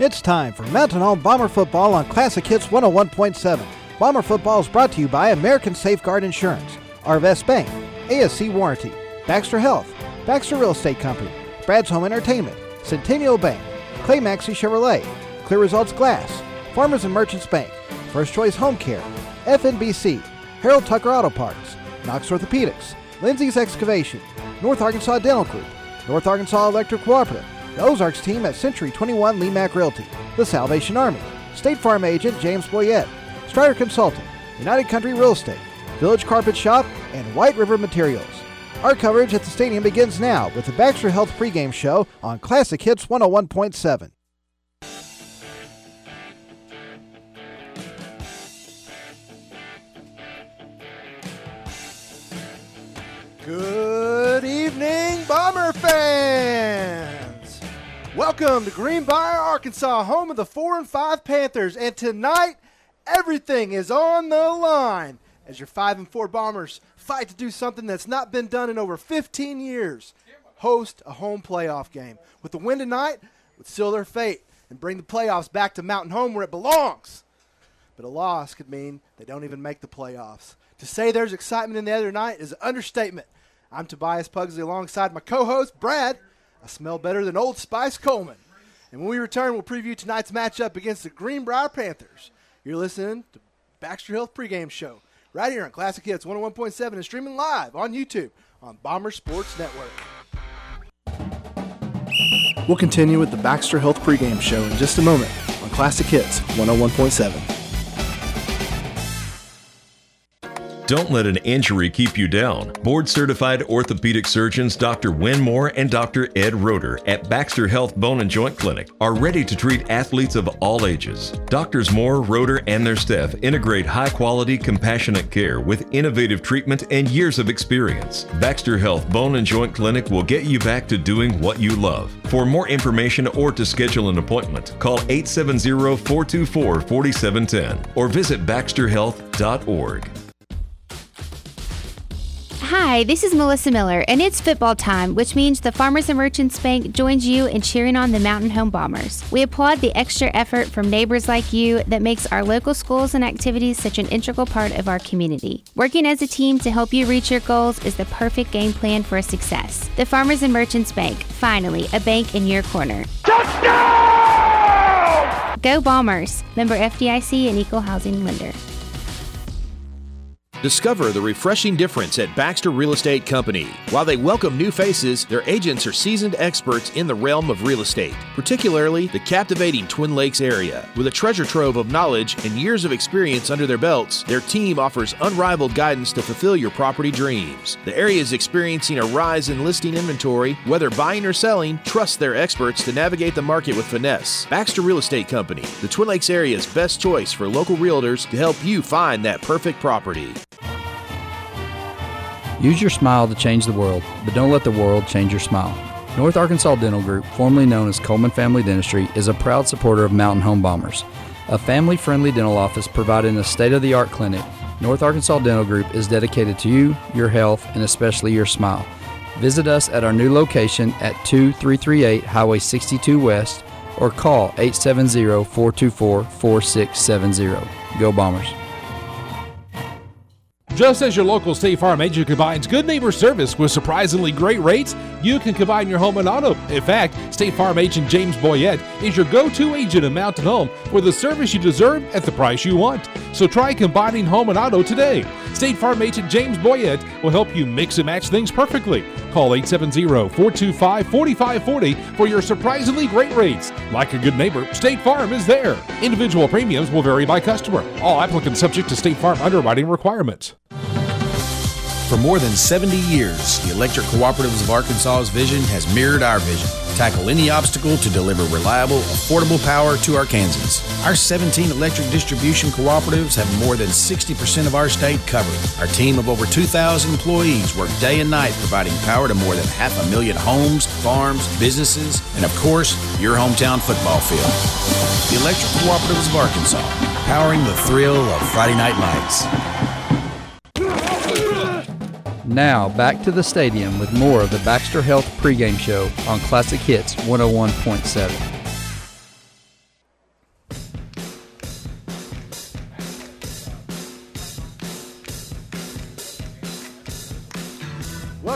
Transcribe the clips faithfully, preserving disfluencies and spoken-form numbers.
It's time for Mountain Home Bomber Football on Classic Hits one oh one point seven. Bomber Football is brought to you by American Safeguard Insurance, Arvest Bank, A S C Warranty, Baxter Health, Baxter Real Estate Company, Brad's Home Entertainment, Centennial Bank, Clay Maxey Chevrolet, Clear Results Glass, Farmers and Merchants Bank, First Choice Home Care, F N B C, Harold Tucker Auto Parts, Knox Orthopedics, Lindsay's Excavation, North Arkansas Dental Group, North Arkansas Electric Cooperative, the Ozarks team at Century twenty-one Lee Mack Realty, the Salvation Army, State Farm agent James Boyette, Strider Consulting, United Country Real Estate, Village Carpet Shop, and White River Materials. Our coverage at the stadium begins now with the Baxter Health pregame show on Classic Hits one oh one point seven. Good evening, Bomber fans! Welcome to Greenbrier, Arkansas, home of the four and five Panthers, and tonight, everything is on the line as your five and four Bombers fight to do something that's not been done in over fifteen years, host a home playoff game. With the win tonight, would seal their fate and bring the playoffs back to Mountain Home where it belongs. But a loss could mean they don't even make the playoffs. To say there's excitement in the other night is an understatement. I'm Tobias Pugsley alongside my co-host, Brad. I smell better than Old Spice Coleman. And when we return, we'll preview tonight's matchup against the Greenbrier Panthers. You're listening to Baxter Health pregame show right here on Classic Hits one oh one point seven and streaming live on YouTube on Bomber Sports Network. We'll continue with the Baxter Health pregame show in just a moment on Classic Hits one oh one point seven. Don't let an injury keep you down. Board-certified orthopedic surgeons Doctor Win Moore and Doctor Ed Roeder at Baxter Health Bone and Joint Clinic are ready to treat athletes of all ages. Doctors Moore, Roeder, and their staff integrate high-quality, compassionate care with innovative treatment and years of experience. Baxter Health Bone and Joint Clinic will get you back to doing what you love. For more information or to schedule an appointment, call eight seven zero, four two four, four seven one zero or visit baxter health dot org. Hi, this is Melissa Miller, and it's football time, which means the Farmers and Merchants Bank joins you in cheering on the Mountain Home Bombers. We applaud the extra effort from neighbors like you that makes our local schools and activities such an integral part of our community. Working as a team to help you reach your goals is the perfect game plan for success. The Farmers and Merchants Bank, finally, a bank in your corner. Touchdown! Go Bombers! Member F D I C and Equal Housing Lender. Discover the refreshing difference at Baxter Real Estate Company. While they welcome new faces, their agents are seasoned experts in the realm of real estate, particularly the captivating Twin Lakes area. With a treasure trove of knowledge and years of experience under their belts, their team offers unrivaled guidance to fulfill your property dreams. The area is experiencing a rise in listing inventory. Whether buying or selling, trust their experts to navigate the market with finesse. Baxter Real Estate Company, the Twin Lakes area's best choice for local realtors to help you find that perfect property. Use your smile to change the world, but don't let the world change your smile. North Arkansas Dental Group, formerly known as Coleman Family Dentistry, is a proud supporter of Mountain Home Bombers. A family-friendly dental office providing a state-of-the-art clinic, North Arkansas Dental Group is dedicated to you, your health, and especially your smile. Visit us at our new location at two three three eight Highway sixty-two West or call eight seven zero, four two four, four six seven zero. Go Bombers! Just as your local State Farm agent combines good neighbor service with surprisingly great rates, you can combine your home and auto. In fact, State Farm agent James Boyette is your go-to agent in Mountain Home for the service you deserve at the price you want. So try combining home and auto today. State Farm agent James Boyette will help you mix and match things perfectly. Call eight seven zero, four two five, four five four zero for your surprisingly great rates. Like a good neighbor, State Farm is there. Individual premiums will vary by customer. All applicants subject to State Farm underwriting requirements. For more than seventy years, the Electric Cooperatives of Arkansas's vision has mirrored our vision. Tackle any obstacle to deliver reliable, affordable power to Arkansans. Our seventeen electric distribution cooperatives have more than sixty percent of our state covered. Our team of over two thousand employees work day and night providing power to more than half a million homes, farms, businesses, and of course, your hometown football field. The Electric Cooperatives of Arkansas, powering the thrill of Friday Night Lights. Now, back to the stadium with more of the Baxter Health pregame show on Classic Hits one oh one point seven.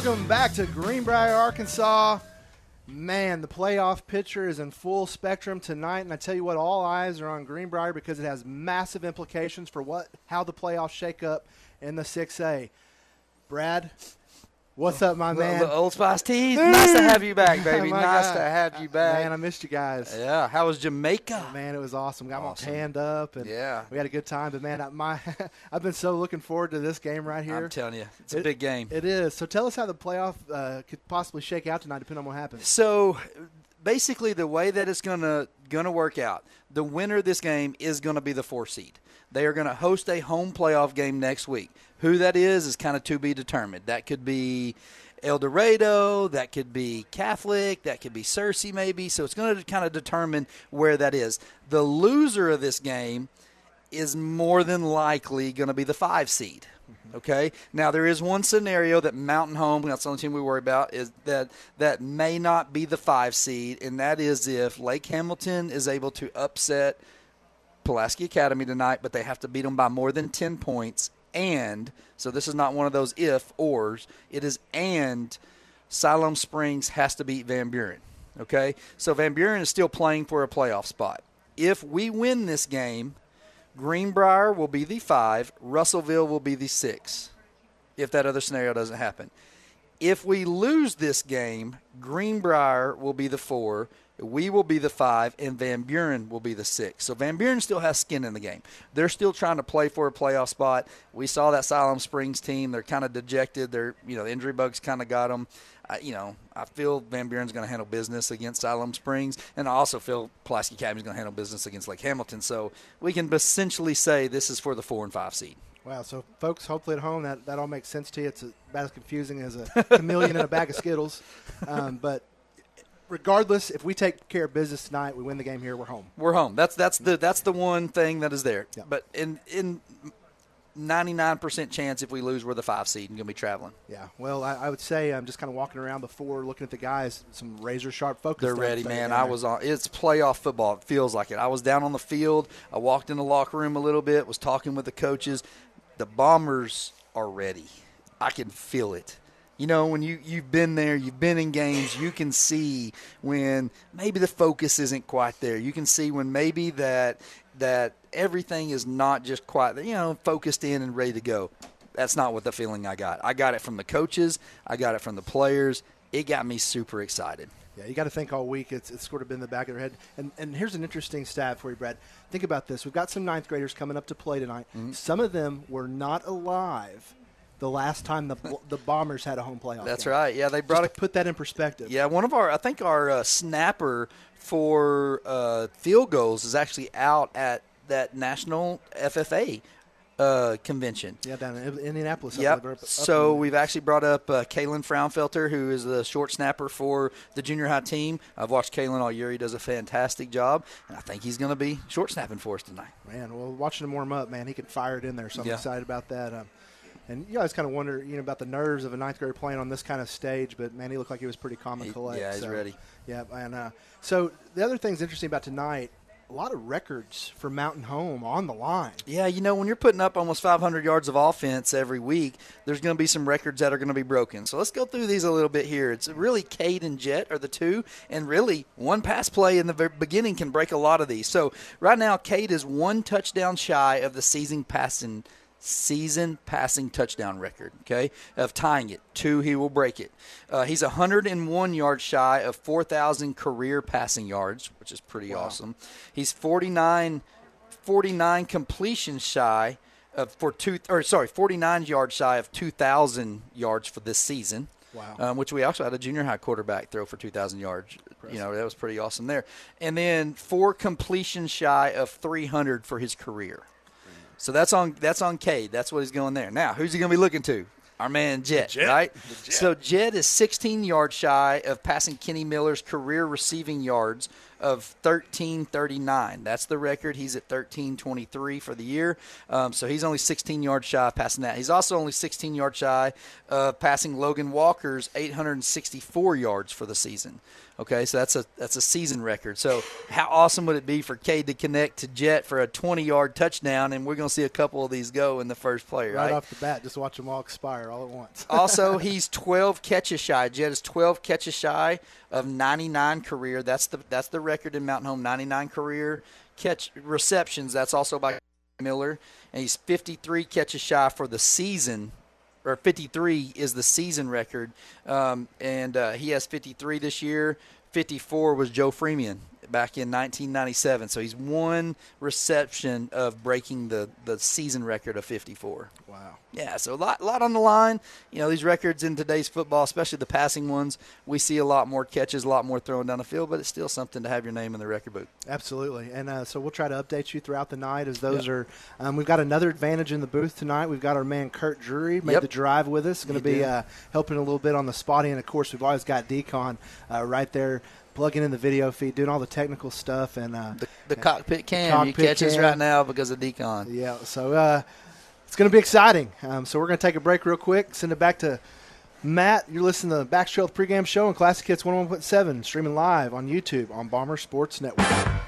Welcome back to Greenbrier, Arkansas. Man, the playoff picture is in full spectrum tonight, and I tell you what, all eyes are on Greenbrier because it has massive implications for what how the playoffs shake up in the six A. Brad, what's up, my man? The, the Old Spice tea. Nice to have you back, baby. Oh, nice God. to have you back. Man, I missed you guys. Yeah. How was Jamaica? Man, it was awesome. Got Awesome. my tanned up, and Yeah. we had a good time. But, man, I, my I've been so looking forward to this game right here. I'm telling you, it's a It- big game. It is. So tell us how the playoff uh, could possibly shake out tonight, depending on what happens. So, basically, the way that it's gonna gonna work out, the winner of this game is gonna be the four seed. They are gonna host a home playoff game next week. Who that is is kind of to be determined. That could be El Dorado, that could be Catholic, that could be Searcy maybe. So it's going to kind of determine where that is. The loser of this game is more than likely going to be the five seed. Okay. Now there is one scenario that Mountain Home, that's the only team we worry about, is that that may not be the five seed, and that is if Lake Hamilton is able to upset Pulaski Academy tonight, but they have to beat them by more than ten points. And so this is not one of those if ors. It is and Siloam Springs has to beat Van Buren. Okay, so Van Buren is still playing for a playoff spot. If we win this game, Greenbrier will be the five, Russellville will be the six, if that other scenario doesn't happen. If we lose this game, Greenbrier will be the four, we will be the five, and Van Buren will be the six. So Van Buren still has skin in the game. They're still trying to play for a playoff spot. We saw that Siloam Springs team. They're kind of dejected. They're, you know, the injury bugs kind of got them. I, you know, I feel Van Buren's going to handle business against Siloam Springs, and I also feel Pulaski Academy's going to handle business against Lake Hamilton. So we can essentially say this is for the four and five seed. Wow. So, folks, hopefully at home that, that all makes sense to you. It's about as confusing as a chameleon in a bag of Skittles. Um, but regardless, if we take care of business tonight, we win the game here, we're home. We're home. That's that's the that's the one thing that is there. Yeah. But in in ninety-nine percent chance if we lose, we're the five seed and going to be traveling. Yeah. Well, I, I would say I'm just kind of walking around before looking at the guys, some razor sharp focus. They're stuff ready, they man. got I there. was on. It's playoff football. It feels like it. I was down on the field. I walked in the locker room a little bit. Was talking with the coaches. The Bombers are ready. I can feel it. You know, when you, you've been there, you've been in games, you can see when maybe the focus isn't quite there. You can see when maybe that that everything is not just quite, you know, focused in and ready to go. That's not what the feeling I got. I got it from the coaches. I got it from the players. It got me super excited. Yeah, you got to think all week. It's it's sort of been in the back of their head. And and here's an interesting stat for you, Brad. Think about this. We've got some ninth graders coming up to play tonight. Mm-hmm. Some of them were not alive the last time the the Bombers had a home playoff That's game. right. Yeah, they brought Just a to put that in perspective. Yeah, one of our, I think our uh, snapper for uh, field goals is actually out at that national F F A uh, convention. Yeah, down in Indianapolis. up- Yep. up- up So in- we've actually brought up uh, Kalen Fraunfelter, who is the short snapper for the junior high team. I've watched Kalen all year. He does a fantastic job, and I think he's going to be short snapping for us tonight. Man, well, watching him warm up, man, he can fire it in there. So I'm Yeah. excited about that. Um, and you guys kind of wonder, you know, about the nerves of a ninth grader playing on this kind of stage. But man, he looked like he was pretty calm and He- collect. yeah, he's so, ready. Yeah, and uh, so the other thing's interesting about tonight. A lot of records for Mountain Home on the line. Yeah, you know, when you're putting up almost five hundred yards of offense every week, there's going to be some records that are going to be broken. So let's go through these a little bit here. It's really Cade and Jet are the two, and really one pass play in the very beginning can break a lot of these. So right now, Cade is one touchdown shy of the season passing season passing touchdown record, okay, of tying it. Two, he will break it. Uh, he's one hundred one yards shy of four thousand career passing yards, which is pretty Wow. awesome. He's forty-nine, forty-nine completions shy of for two, or sorry, forty-nine yards shy of two thousand yards for this season. Wow. Um, which we also had a junior high quarterback throw for two thousand yards. You know, that was pretty awesome there. And then four completions shy of three hundred for his career. So that's on that's on Cade. That's what he's going there. Now, who's he going to be looking to? Our man Jet, Jet. right? Jet. So Jet is sixteen yards shy of passing Kenny Miller's career receiving yards of thirteen thirty-nine. That's the record. He's at thirteen twenty-three for the year. Um, so he's only sixteen yards shy of passing that. He's also only sixteen yards shy of passing Logan Walker's eight hundred sixty-four yards for the season. Okay, so that's a that's a season record. So how awesome would it be for Cade to connect to Jet for a twenty-yard touchdown, and we're going to see a couple of these go in the first play, right? Right off the bat, just watch them all expire all at once. Also, he's twelve catches shy. Jet is twelve catches shy of ninety-nine career. That's the that's the record in Mountain Home, ninety-nine career catch receptions. That's also by Miller, and he's fifty-three catches shy for the season. Or fifty-three is the season record, um, and uh, he has fifty-three this year. fifty-four was Joe Freeman back in nineteen ninety-seven. So he's one reception of breaking the, the season record of fifty-four. Wow. Yeah, so a lot, lot on the line. You know, these records in today's football, especially the passing ones, we see a lot more catches, a lot more throwing down the field, but it's still something to have your name in the record book. Absolutely. And uh, so we'll try to update you throughout the night as those Yep. are um, – we've got another advantage in the booth tonight. We've got our man Kurt Drury made Yep. the drive with us. Going to He be did. uh, helping a little bit on the spotting. And, of course, we've always got Decon uh, right there plugging in the video feed, doing all the technical stuff. and uh, The, the cockpit cam, cockpit you catch us cam. right now because of Decon. Yeah, so uh, it's going to be exciting. Um, so we're going to take a break real quick, send it back to Matt. You're listening to the Baxter Health pregame show on Classic Hits one oh one point seven, streaming live on YouTube on Bomber Sports Network.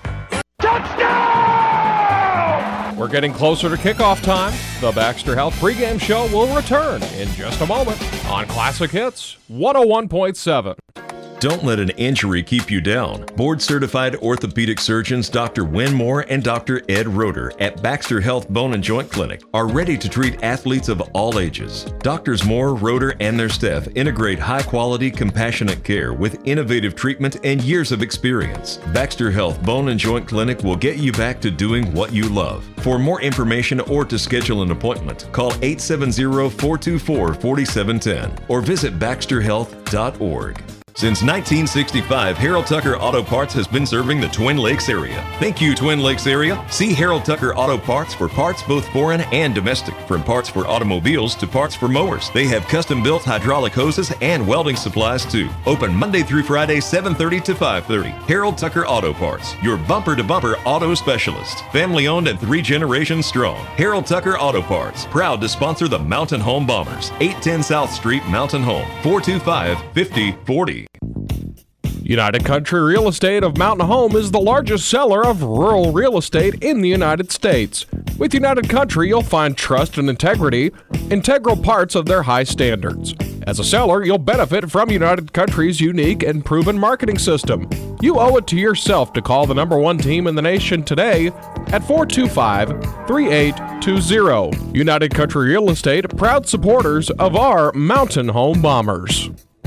We're getting closer to kickoff time. The Baxter Health pregame show will return in just a moment on Classic Hits one oh one point seven. Don't let an injury keep you down. Board-certified orthopedic surgeons Doctor Win Moore and Doctor Ed Roeder at Baxter Health Bone and Joint Clinic are ready to treat athletes of all ages. Doctors Moore, Roeder, and their staff integrate high-quality, compassionate care with innovative treatment and years of experience. Baxter Health Bone and Joint Clinic will get you back to doing what you love. For more information or to schedule an appointment, call eight seven zero, four two four, four seven one zero or visit baxter health dot org. Since nineteen sixty-five, Harold Tucker Auto Parts has been serving the Twin Lakes area. Thank you, Twin Lakes area. See Harold Tucker Auto Parts for parts both foreign and domestic. From parts for automobiles to parts for mowers. They have custom-built hydraulic hoses and welding supplies too. Open Monday through Friday, seven thirty to five thirty. Harold Tucker Auto Parts, your bumper-to-bumper auto specialist. Family-owned and three generations strong. Harold Tucker Auto Parts, proud to sponsor the Mountain Home Bombers. eight ten South Street, Mountain Home, four two five, five oh four oh. United Country Real Estate of Mountain Home is the largest seller of rural real estate in the United States. With United Country, you'll find trust and integrity, integral parts of their high standards. As a seller, you'll benefit from United Country's unique and proven marketing system. You owe it to yourself to call the number one team in the nation today at four two five, three eight two zero. United Country Real Estate, proud supporters of our Mountain Home Bombers.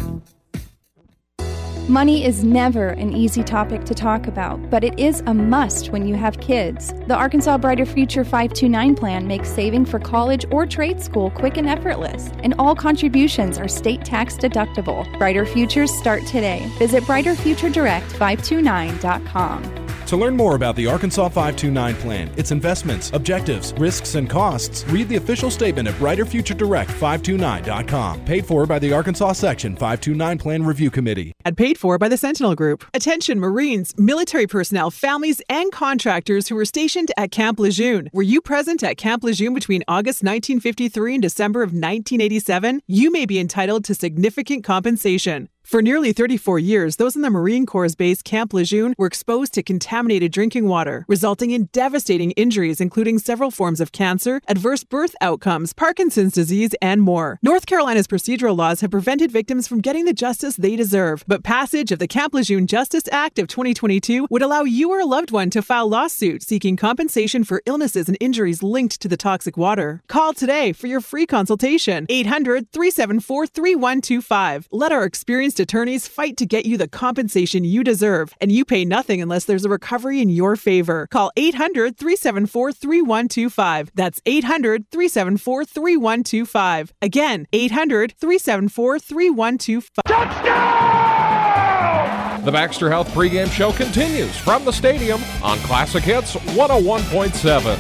Money is never an easy topic to talk about, but it is a must when you have kids. The Arkansas Brighter Future five two nine plan makes saving for college or trade school quick and effortless, and all contributions are state tax deductible. Brighter Futures start today. Visit brighter future direct five two nine dot com. To learn more about the Arkansas five two nine plan, its investments, objectives, risks, and costs, read the official statement at brighter future direct five two nine dot com. Paid for by the Arkansas Section five two nine Plan Review Committee. And paid for by the Sentinel Group. Attention Marines, military personnel, families, and contractors who were stationed at Camp Lejeune. Were you present at Camp Lejeune between August nineteen fifty-three and December of nineteen eighty-seven? You may be entitled to significant compensation. For nearly thirty-four years, those in the Marine Corps' base Camp Lejeune were exposed to contaminated drinking water, resulting in devastating injuries, including several forms of cancer, adverse birth outcomes, Parkinson's disease, and more. North Carolina's procedural laws have prevented victims from getting the justice they deserve, but passage of the Camp Lejeune Justice Act of twenty twenty-two would allow you or a loved one to file lawsuit seeking compensation for illnesses and injuries linked to the toxic water. Call today for your free consultation. eight hundred, three seven four, three one two five. Let our experienced attorneys fight to get you the compensation you deserve, and you pay nothing unless there's a recovery in your favor. Call eight hundred, three seven four, three one two five. That's eight hundred, three seven four, three one two five. Again, eight hundred, three seven four, three one two five. Touchdown! The Baxter Health pregame show continues from the stadium on Classic Hits one oh one point seven.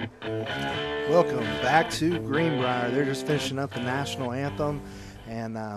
Welcome back to Greenbrier. They're just finishing up the national anthem, and um,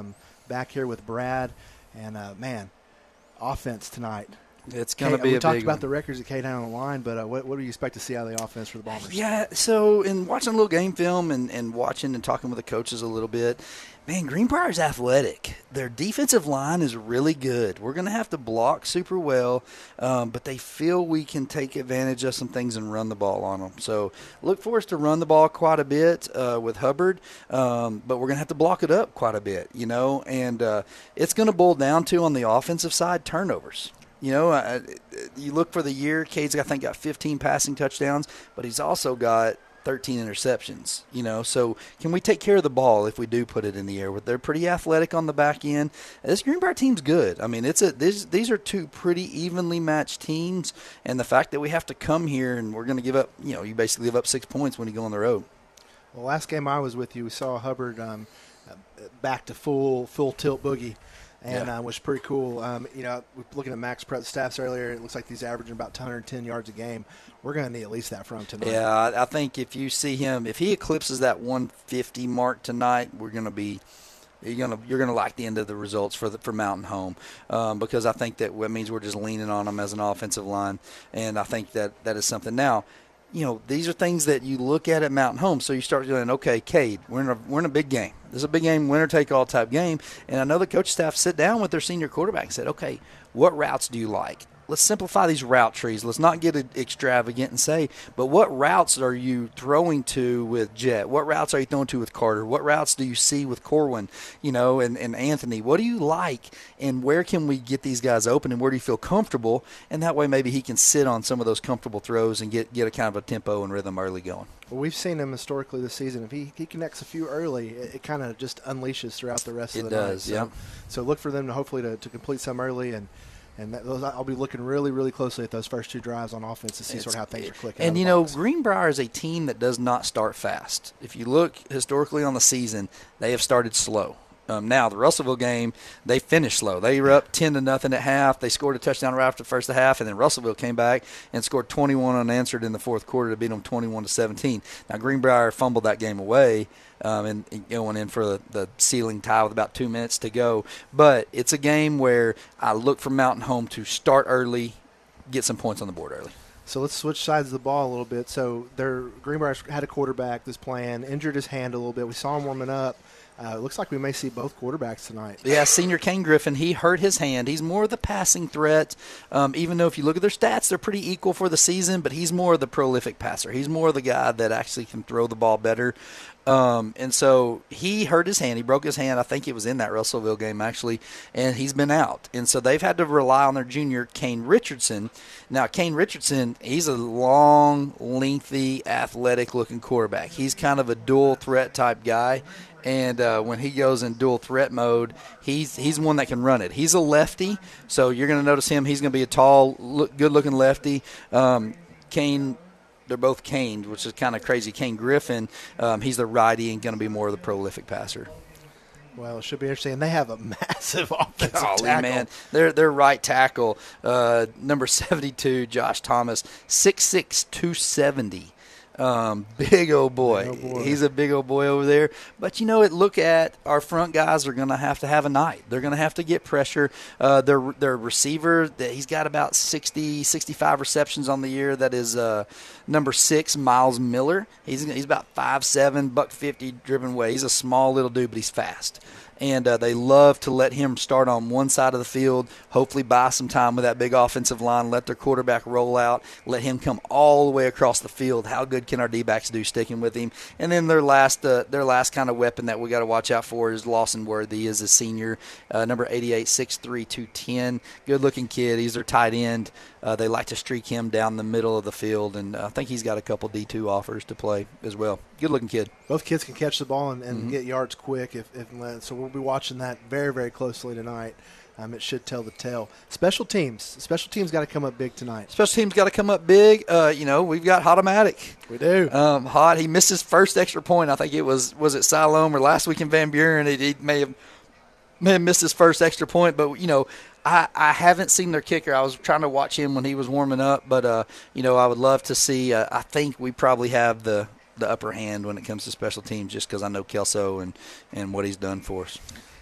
back here with Brad. And, uh, man, offense tonight. It's going to be we a talked big about one. the records that came down the line, but uh, what, what do you expect to see out of the offense for the Bombers? Yeah, so in watching a little game film and, and watching and talking with the coaches a little bit, man, Greenbrier's athletic. Their defensive line is really good. We're going to have to block super well, um, but they feel we can take advantage of some things and run the ball on them. So look for us to run the ball quite a bit uh, with Hubbard, um, but we're going to have to block it up quite a bit, you know, and uh, it's going to boil down to, on the offensive side, turnovers. You know, uh, you look for the year, Cade's, I think, got fifteen passing touchdowns, but he's also got thirteen interceptions, you know. So can we take care of the ball if we do put it in the air? They're pretty athletic on the back end. This Greenbrier team's good. I mean, it's a these, these are two pretty evenly matched teams, and the fact that we have to come here and we're going to give up, you know, you basically give up six points when you go on the road. Well, last game I was with you, we saw Hubbard um, back to full full tilt boogie. And yeah. uh, was pretty cool. Um, you know, looking at Max Prep stats earlier, it looks like he's averaging about two hundred ten yards a game. We're going to need at least that from him tonight. Yeah, I, I think if you see him, if he eclipses that one fifty mark tonight, we're going to be you're going to you're going to like the end of the results for the, for Mountain Home, um, because I think that what means we're just leaning on them as an offensive line, and I think that that is something now. You know, these are things that you look at at Mountain Home. So you start doing, okay, Cade, we're in a we're in a big game. This is a big game, winner take all type game. And I know the coach staff sit down with their senior quarterback and said, okay, what routes do you like? Let's simplify these route trees. Let's not get extravagant and say, but what routes are you throwing to with Jet? What routes are you throwing to with Carter? What routes do you see with Corwin, you know, and, and Anthony? What do you like, and where can we get these guys open, and where do you feel comfortable? And that way maybe he can sit on some of those comfortable throws and get, get a kind of a tempo and rhythm early going. Well, we've seen him historically this season. If he, he connects a few early, it, it kind of just unleashes throughout the rest it of the does, night. So, yeah. So look for them to hopefully to, to complete some early, and And that, those, I'll be looking really, really closely at those first two drives on offense to see It's, sort of how things are clicking. And, you know, Greenbrier is a team that does not start fast. If you look historically on the season, they have started slow. Um, now, the Russellville game, they finished slow. They were up ten to nothing at half. They scored a touchdown right after the first half, and then Russellville came back and scored twenty-one unanswered in the fourth quarter to beat them twenty-one to seventeen. Now, Greenbrier fumbled that game away um, and, and going in for the, the ceiling tie with about two minutes to go. But it's a game where I look for Mountain Home to start early, get some points on the board early. So let's switch sides of the ball a little bit. So their Greenbrier had a quarterback this playing, injured his hand a little bit. We saw him warming up. Uh, it looks like we may see both quarterbacks tonight. Yeah, senior Kane Griffin, he hurt his hand. He's more of the passing threat, um, even though if you look at their stats, they're pretty equal for the season, but he's more of the prolific passer. He's more of the guy that actually can throw the ball better. Um, and so he hurt his hand. He broke his hand. I think it was in that Russellville game, actually, and he's been out. And so they've had to rely on their junior, Kane Richardson. Now, Kane Richardson, he's a long, lengthy, athletic-looking quarterback. He's kind of a dual-threat type guy. And uh, when he goes in dual threat mode, he's he's one that can run it. He's a lefty, so you're going to notice him. He's going to be a tall, look, good-looking lefty. Um, Kane, they're both Kane, which is kind of crazy. Kane Griffin, um, he's the righty and going to be more of the prolific passer. Well, it should be interesting. And they have a massive offensive Golly, tackle. man. Their, their right tackle, uh, number seventy-two, Josh Thomas, six six, two seventy. Um, big old boy. Big old boy. He's a big old boy over there. But, you know, it, look at our front guys are going to have to have a night. They're going to have to get pressure. Uh, their their receiver, he's got about sixty, sixty-five receptions on the year. That is uh, number six, Miles Miller. He's he's about five seven, buck fifty driven way. He's a small little dude, but he's fast. And uh, they love to let him start on one side of the field, hopefully buy some time with that big offensive line, let their quarterback roll out, let him come all the way across the field. How good can our D-backs do sticking with him? And then their last uh, their last kind of weapon that we got to watch out for is Lawson Worthy, is a senior, uh, number eighty-eight, six three, two ten. Good-looking kid. He's their tight end. Uh, they like to streak him down the middle of the field, and I think he's got a couple D two offers to play as well. Good-looking kid. Both kids can catch the ball and, and Mm-hmm. get yards quick. If, if so, we'll be watching that very, very closely tonight. Um, it should tell the tale. Special teams. Special teams got to come up big tonight. Special teams got to come up big. Uh, you know, we've got Hotomatic. We do. Um, Hot, he missed his first extra point. I think it was was it Siloam or last week in Van Buren. He, he may have may have missed his first extra point, but you know. I, I haven't seen their kicker. I was trying to watch him when he was warming up, but uh, you know, I would love to see. Uh, I think we probably have the, the upper hand when it comes to special teams, just because I know Kelso and, and what he's done for us.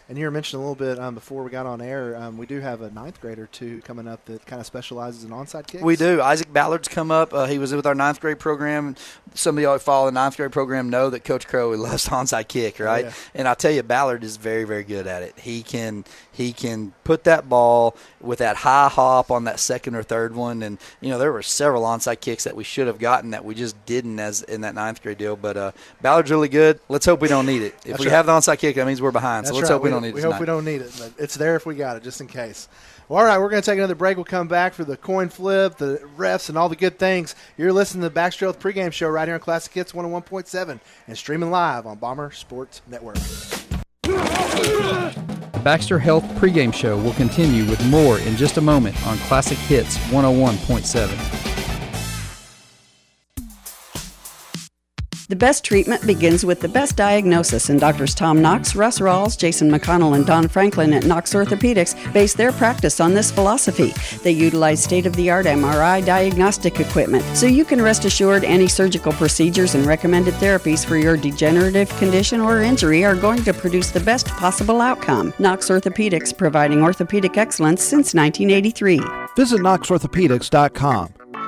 And you were mentioning a little bit um, before we got on air, um, we do have a ninth grader, too, coming up that kind of specializes in onside kicks. We do. Isaac Ballard's come up. Uh, he was with our ninth grade program. Some of y'all who follow the ninth grade program know that Coach Crow loves onside kick, right? Oh, yeah. And I tell you, Ballard is very, very good at it. He can he can put that ball with that high hop on that second or third one. And, you know, there were several onside kicks that we should have gotten that we just didn't as in that ninth grade deal. But uh, Ballard's really good. Let's hope we don't need it. If That's we right. have the onside kick, that means we're behind. That's so let's right. hope we, we don't need it We tonight. hope we don't need it, but it's there if we got it, just in case. Well, all right, we're going to take another break. We'll come back for the coin flip, the refs, and all the good things. You're listening to the Baxter Health pregame show right here on Classic Hits one oh one point seven and streaming live on Bomber Sports Network. Baxter Health pregame show will continue with more in just a moment on Classic Hits one oh one point seven. The best treatment begins with the best diagnosis, and Doctors Tom Knox, Russ Rawls, Jason McConnell, and Don Franklin at Knox Orthopedics base their practice on this philosophy. They utilize state-of-the-art M R I diagnostic equipment, so you can rest assured any surgical procedures and recommended therapies for your degenerative condition or injury are going to produce the best possible outcome. Knox Orthopedics, providing orthopedic excellence since nineteen eighty-three. Visit knox orthopedics dot com.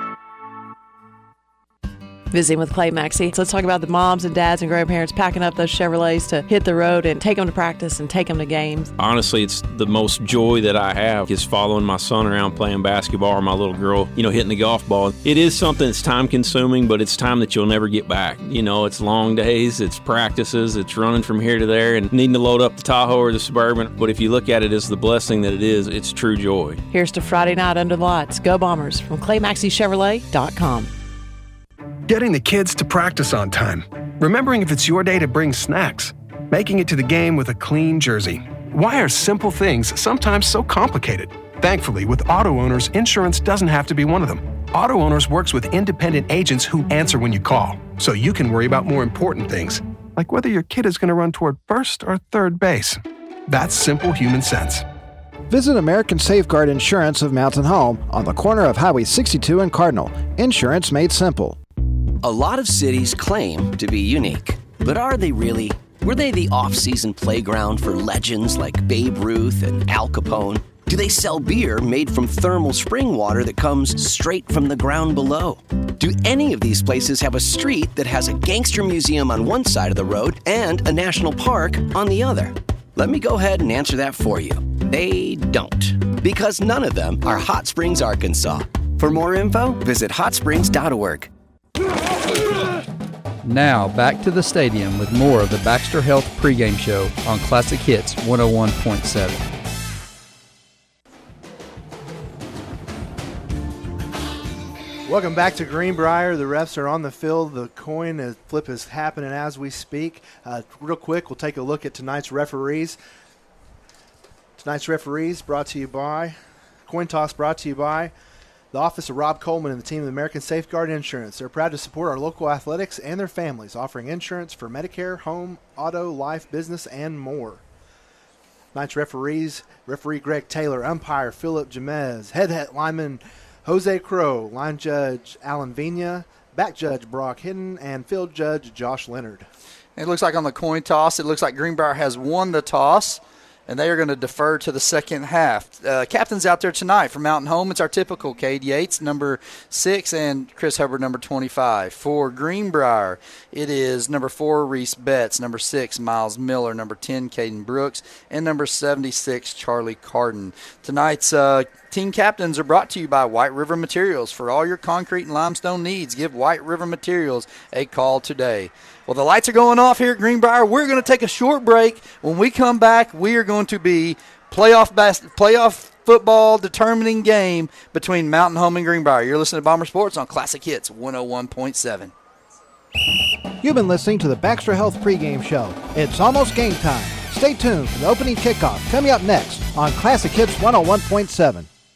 Visiting with Clay Maxey. So let's talk about the moms and dads and grandparents packing up those Chevrolets to hit the road and take them to practice and take them to games. Honestly, it's the most joy that I have is following my son around playing basketball or my little girl, you know, hitting the golf ball. It is something that's time consuming, but it's time that you'll never get back. You know, it's long days, it's practices, it's running from here to there and needing to load up the Tahoe or the Suburban. But if you look at it as the blessing that it is, it's true joy. Here's to Friday night under the lights. Go Bombers from clay maxey chevrolet dot com. Getting the kids to practice on time. Remembering if it's your day to bring snacks. Making it to the game with a clean jersey. Why are simple things sometimes so complicated? Thankfully, with Auto Owners, insurance doesn't have to be one of them. Auto Owners works with independent agents who answer when you call, so you can worry about more important things, like whether your kid is going to run toward first or third base. That's simple human sense. Visit American Safeguard Insurance of Mountain Home on the corner of Highway sixty-two and Cardinal. Insurance made simple. A lot of cities claim to be unique, but are they really? Were they the off-season playground for legends like Babe Ruth and Al Capone? Do they sell beer made from thermal spring water that comes straight from the ground below? Do any of these places have a street that has a gangster museum on one side of the road and a national park on the other? Let me go ahead and answer that for you. They don't, because none of them are Hot Springs, Arkansas. For more info, visit hot springs dot org. Now, back to the stadium with more of the Baxter Health pregame show on Classic Hits one oh one point seven. Welcome back to Greenbrier. The refs are on the field. The coin is, flip is happening as we speak. Uh, real quick, we'll take a look at tonight's referees. Tonight's referees brought to you by, coin toss brought to you by the office of Rob Coleman and the team of American Safeguard Insurance. They're proud to support our local athletics and their families, offering insurance for Medicare, home, auto, life, business, and more. Tonight's referees, referee Greg Taylor, umpire Philip Jamez, head head lineman Jose Crow, line judge Alan Vina, back judge Brock Hidden, and field judge Josh Leonard. It looks like on the coin toss, it looks like Greenbrier has won the toss, and they are going to defer to the second half. Uh, captains out there tonight for Mountain Home, it's our typical Cade Yates, number six, and Chris Hubbard, number twenty-five. For Greenbrier, it is number four, Reese Betts, number six, Miles Miller, number ten, Caden Brooks, and number seventy-six, Charlie Carden. Tonight's uh, team captains are brought to you by White River Materials. For all your concrete and limestone needs, give White River Materials a call today. Well, the lights are going off here at Greenbrier. We're going to take a short break. When we come back, we are going to be playoff bas- playoff football determining game between Mountain Home and Greenbrier. You're listening to Bomber Sports on Classic Hits one oh one point seven. You've been listening to the Baxter Health pregame show. It's almost game time. Stay tuned for the opening kickoff coming up next on Classic Hits one oh one point seven.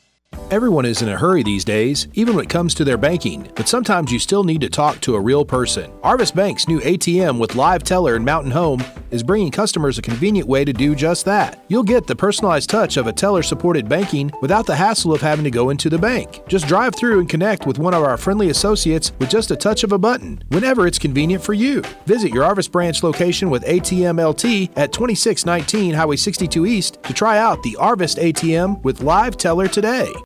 Everyone is in a hurry these days, even when it comes to their banking, but sometimes you still need to talk to a real person. Arvest Bank's new A T M with live teller in Mountain Home is bringing customers a convenient way to do just that. You'll get the personalized touch of a teller-supported banking without the hassle of having to go into the bank. Just drive through and connect with one of our friendly associates with just a touch of a button, whenever it's convenient for you. Visit your Arvest branch location with A T M L T at twenty-six nineteen Highway sixty-two East to try out the Arvest A T M with live teller today.